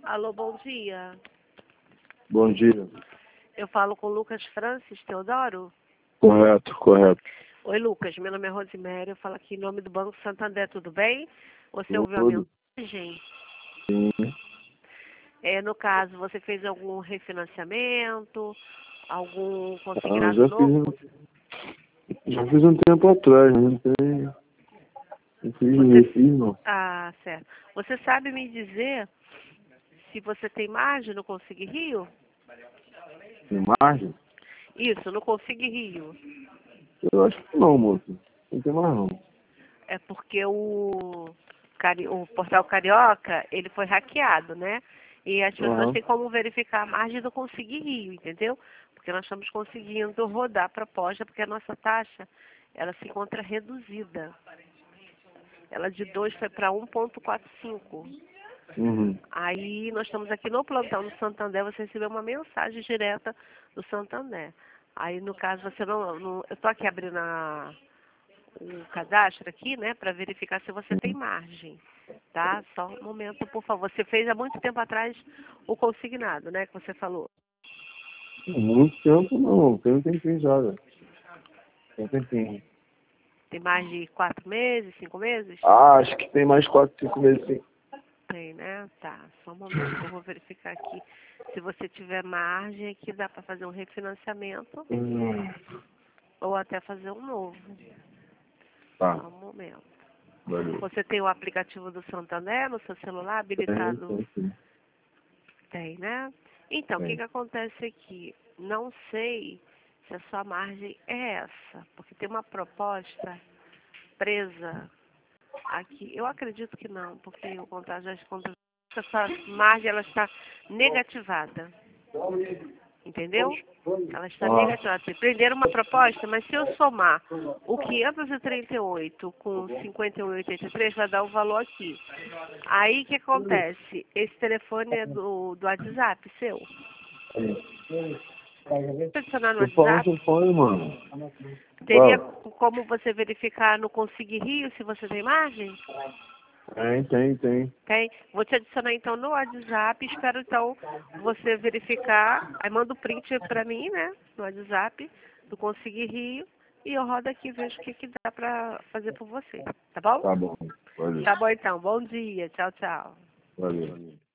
Alô, bom dia. Bom dia. Eu falo com Lucas Francis Teodoro? Correto, correto. Oi, Lucas. Meu nome é Rosiméria. Eu falo aqui em nome do Banco Santander. Tudo bem? Você ouviu a Tudo. mensagem? Sim. No caso, você fez algum refinanciamento? Algum Ah, consignado novo? já fiz um tempo atrás, não fiz refino. Ah, certo. Você sabe me dizer se você tem margem no Consigue Rio? Tem margem? Isso, no Consigue Rio. Eu acho que não, moço. Não tem mais não. É porque o Portal Carioca, ele foi hackeado, né? E as pessoas Aham. têm como verificar a margem do Consigue Rio, entendeu? Porque nós estamos conseguindo rodar a proposta, porque a nossa taxa, ela se encontra reduzida. Ela de 2 foi para 1,45. Uhum. Aí nós estamos aqui no plantão do Santander, você recebeu uma mensagem direta do Santander. Aí no caso você não eu estou aqui abrindo o cadastro aqui, né, para verificar se você tem margem, tá? Só um momento, por favor. Você fez há muito tempo atrás o consignado, né, que você falou. Muito tempo não, tem um tempinho já, velho. Tem um tempinho. Tem mais de 4 meses, 5 meses? Ah, acho que tem mais 4, 5 meses sim. Tem, né? Tá, só um momento que eu vou verificar aqui. Se você tiver margem, aqui dá para fazer um refinanciamento ou até fazer um novo. Tá, Só um momento. valeu. Você tem o aplicativo do Santander no seu celular habilitado? Tem. Tem, né? Então, o que Tem. que acontece aqui? Não sei se a sua margem é essa, porque tem uma proposta presa aqui. Eu acredito que não, porque o contágio das contas, essa margem ela está negativada. Entendeu? Ela está negativa. Prenderam uma proposta, mas se eu somar o 538 com 51,83, vai dar o valor aqui. Aí o que acontece? Esse telefone é do WhatsApp seu? Se adicionar no Tô falando WhatsApp, telefone, mano. teria como você verificar no Consigue Rio se você tem margem? Tem. Tem? Vou te adicionar então no WhatsApp, espero então você verificar, aí manda o print para mim, né, no WhatsApp, do Consigue Rio, e eu rodo aqui e vejo o que que dá para fazer por você, tá bom? Tá bom, valeu. Tá bom então, bom dia, tchau, tchau. Valeu.